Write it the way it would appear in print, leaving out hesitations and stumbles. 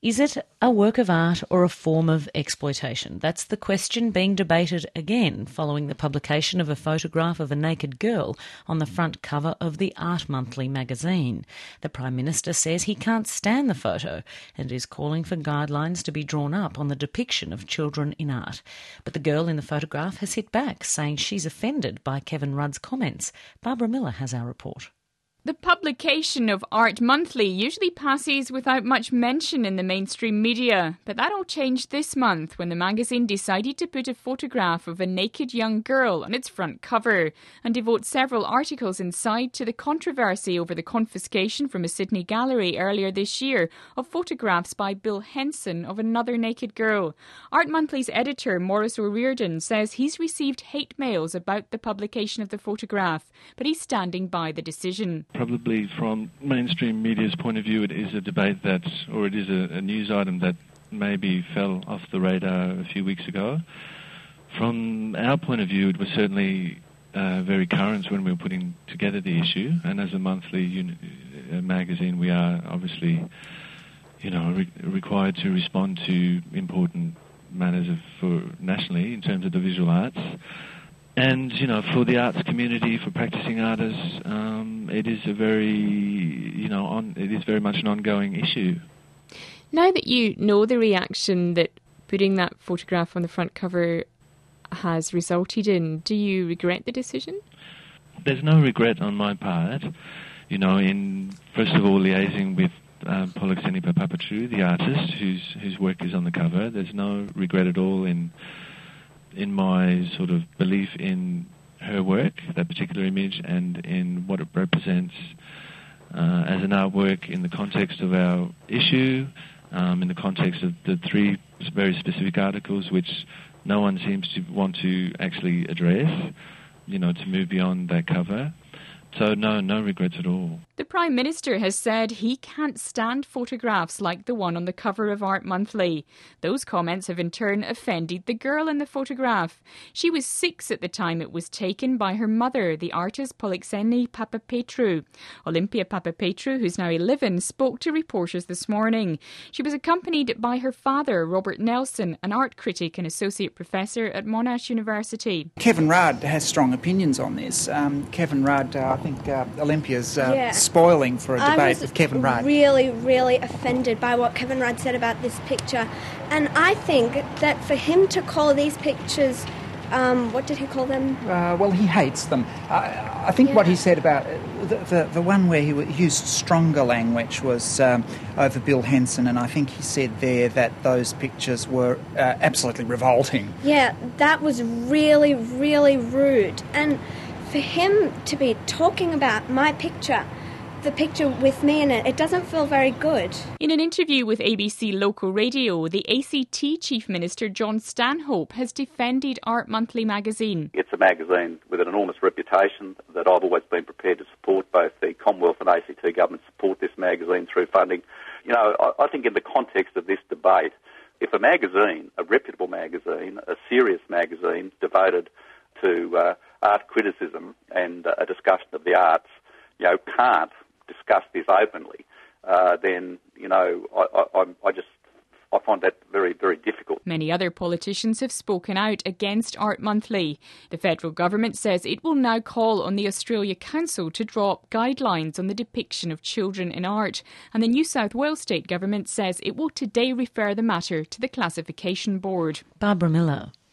Is it a work of art or a form of exploitation? That's the question being debated again following the publication of a photograph of a naked girl on the front cover of the Art Monthly magazine. The Prime Minister says he can't stand the photo and is calling for guidelines to be drawn up on the depiction of children in art. But the girl in the photograph has hit back, saying she's offended by Kevin Rudd's comments. Barbara Miller has our report. The publication of Art Monthly usually passes without much mention in the mainstream media, but that all changed this month when the magazine decided to put a photograph of a naked young girl on its front cover and devote several articles inside to the controversy over the confiscation from a Sydney gallery earlier this year of photographs by Bill Henson of another naked girl. Art Monthly's editor, Maurice O'Riordan, says he's received hate mails about the publication of the photograph, but he's standing by the decision. Probably from mainstream media's point of view, it is a debate it is a news item that maybe fell off the radar a few weeks ago. From our point of view, it was certainly very current when we were putting together the issue, and as a monthly magazine, we are obviously, required to respond to important matters for nationally in terms of the visual arts. And, for the arts community, for practising artists, it is it is very much an ongoing issue. Now that you know the reaction that putting that photograph on the front cover has resulted in, do you regret the decision? There's no regret on my part. In, first of all, liaising with Polixeni Papapatrou, the artist whose work is on the cover. There's no regret at all in my sort of belief in her work, that particular image, and in what it represents as an artwork in the context of our issue, in the context of the three very specific articles which no one seems to want to actually address, to move beyond that cover. So no regrets at all. The Prime Minister has said he can't stand photographs like the one on the cover of Art Monthly. Those comments have in turn offended the girl in the photograph. She was 6 at the time it was taken by her mother, the artist Polixeni Papapatrou. Olympia Papapatrou, who's now 11, spoke to reporters this morning. She was accompanied by her father, Robert Nelson, an art critic and associate professor at Monash University. Kevin Rudd has strong opinions on this. Kevin Rudd, I think Olympia's spoiling for a debate with Kevin Rudd. I was really, really offended by what Kevin Rudd said about this picture. And I think that for him to call these pictures, what did he call them? Well, he hates them. I think what he said about the one where he used stronger language was over Bill Henson, and I think he said there that those pictures were absolutely revolting. Yeah, that was really, really rude. And for him to be talking about my picture, the picture with me in it, it doesn't feel very good. In an interview with ABC Local Radio, the ACT Chief Minister John Stanhope has defended Art Monthly magazine. It's a magazine with an enormous reputation that I've always been prepared to support. Both the Commonwealth and ACT government support this magazine through funding. I think in the context of this debate, if a magazine, a reputable magazine, a serious magazine devoted to art criticism and a discussion of the arts, can't discuss this openly, then I find that very, very difficult. Many other politicians have spoken out against Art Monthly. The federal government says it will now call on the Australia Council to draw up guidelines on the depiction of children in art, and the New South Wales state government says it will today refer the matter to the Classification Board. Barbara Miller.